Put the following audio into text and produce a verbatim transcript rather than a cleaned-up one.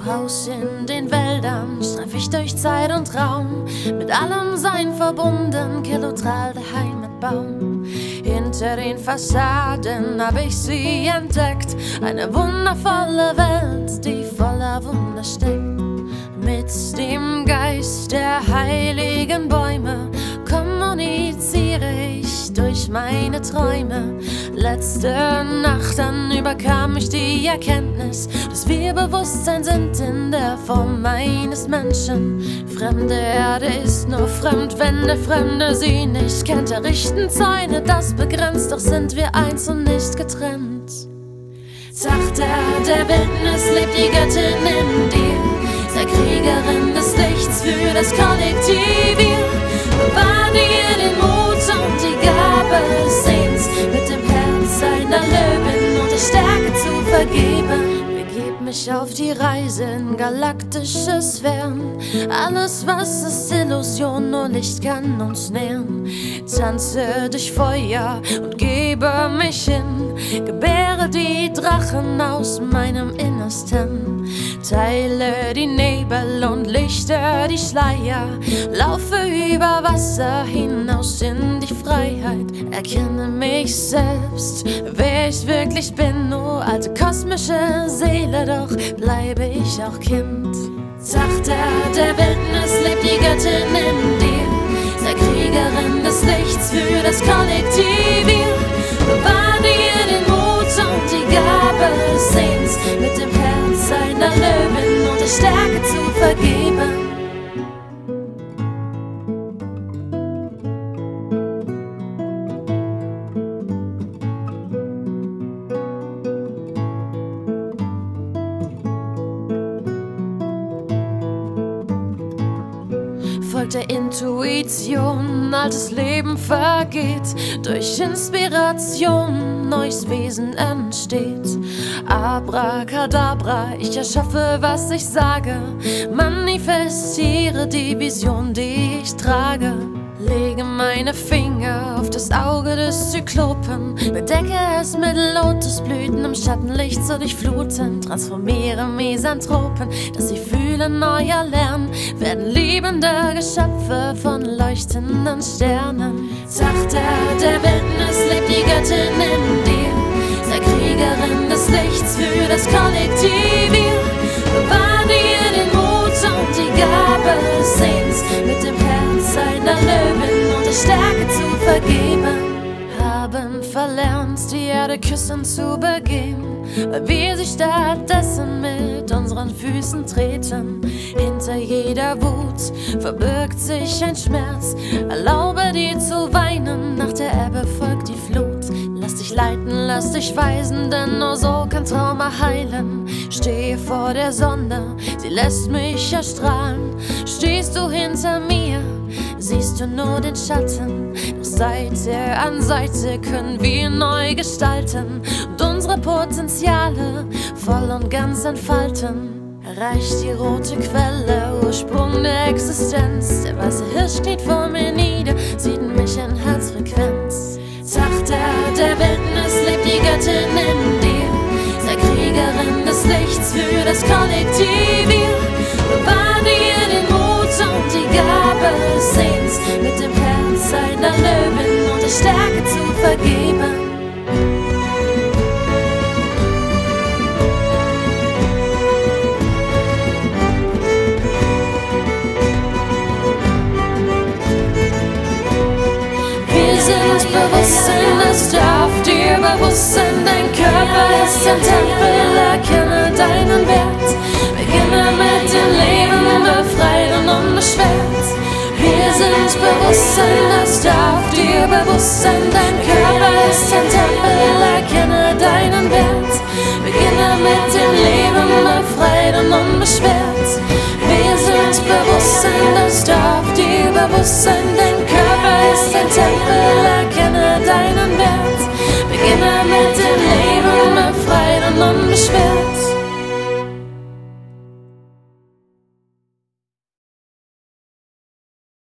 Haus in den Wäldern streif ich durch Zeit und Raum, mit allem Sein verbunden, kilometral der Heimatbaum. Hinter den Fassaden hab ich sie entdeckt, eine wundervolle Welt, die voller Wunder steckt. Mit dem Geist der heiligen Bäume kommuniziere ich durch meine Träume. Letzte Nacht dann überkam mich die Erkenntnis, dass wir Bewusstsein sind in der Form eines Menschen. Fremde Erde ist nur fremd, wenn der Fremde sie nicht kennt. Errichten Zäune, das begrenzt, doch sind wir eins und nicht getrennt. Sachter der Wildnis lebt die Göttin in dir, sei Kriegerin des Lichts für das Kollektiv. Bewahr dir den Mut und die Gabe des Sehens, mit dem Herz einer Löwin und der Stärke zu vergeben. Begib mich auf die Reise in galaktische Sphären. Alles, was ist Illusion, nur Licht kann uns nähren. Tanze durch Feuer und gebe mich hin, gebäre die Drachen aus meinem Innersten. Teile die Nebel und lichte die Schleier, laufe über Wasser hinaus in die Freiheit. Erkenne mich selbst, wer ich wirklich bin, nur alte kosmische Seele, doch bleibe ich auch Kind. Sachter der Wildnis lebt die Göttin in dir, sei Kriegerin des Lichts für das Kollektiv. Bewahr dir den Mut und die Gabe des Sehens, mit dem Herz einer Löwin und der Stärke zu vergeben. Folgt der Intuition, altes Leben vergeht, durch Inspiration neues Wesen entsteht. Abracadabra, ich erschaffe, was ich sage, manifestiere die Vision, die ich trage. Lege meine Finger auf das Auge des Zyklopen, bedecke es mit Lotusblüten, im Schattenlicht zu durchfluten. Transformiere Misanthropen, dass sie fühlen, neu erlernen, werden liebende Geschöpfe von leuchtenden Sternen. Sachter der Wildnis lebt die Göttin in dir, sei Kriegerin des Lichts für das Kollektiv. Bewahr dir den Mut und die Gabe des Sehens, mit dem Herz einer Löwin und der Stärke zu vergeben. Haben verlernt, die Erde küssen zu begehen, weil wir sie stattdessen mit unseren Füßen treten. Hinter jeder Wut verbirgt sich ein Schmerz, erlaube dir zu weinen, nach der Ebbe folgt die Flut. Lass dich leiten, lass dich weisen, denn nur so kann Trauma heilen. Stehe vor der Sonne, sie lässt mich erstrahlen. Stehst du hinter mir, siehst du nur den Schatten. Doch Seite an Seite können wir neu gestalten und unsere Potenziale voll und ganz entfalten. Erreicht die rote Quelle, Ursprung der Existenz. Der weiße Hirsch kniet vor mir nieder, sieht mich in Herzfrequenz. Sachter der Wildnis lebt die Göttin in dir, sei Kriegerin des Lichts für das Kollektiv. Bewahr dir den Mut und die Gabe des Sehens, mit dem Herz einer Löwin und der Stärke zu vergeben. Bewusstsein, es darf dir bewusst sein, dein Körper ist ein Tempel, erkenne deinen Wert. Beginne mit dem Leben, befreit und unbeschwert. Wir sind Bewusstsein, es darf dir bewusst sein, dein Körper ist ein Tempel, erkenne deinen Wert. Beginne mit dem Leben, befreit und unbeschwert. Wir sind Bewusstsein, es darf dir bewusst sein, dein Körper ist ein Tempel, erkenne deinen Wert. Beginne mit dem Leben, befreit und unbeschwert.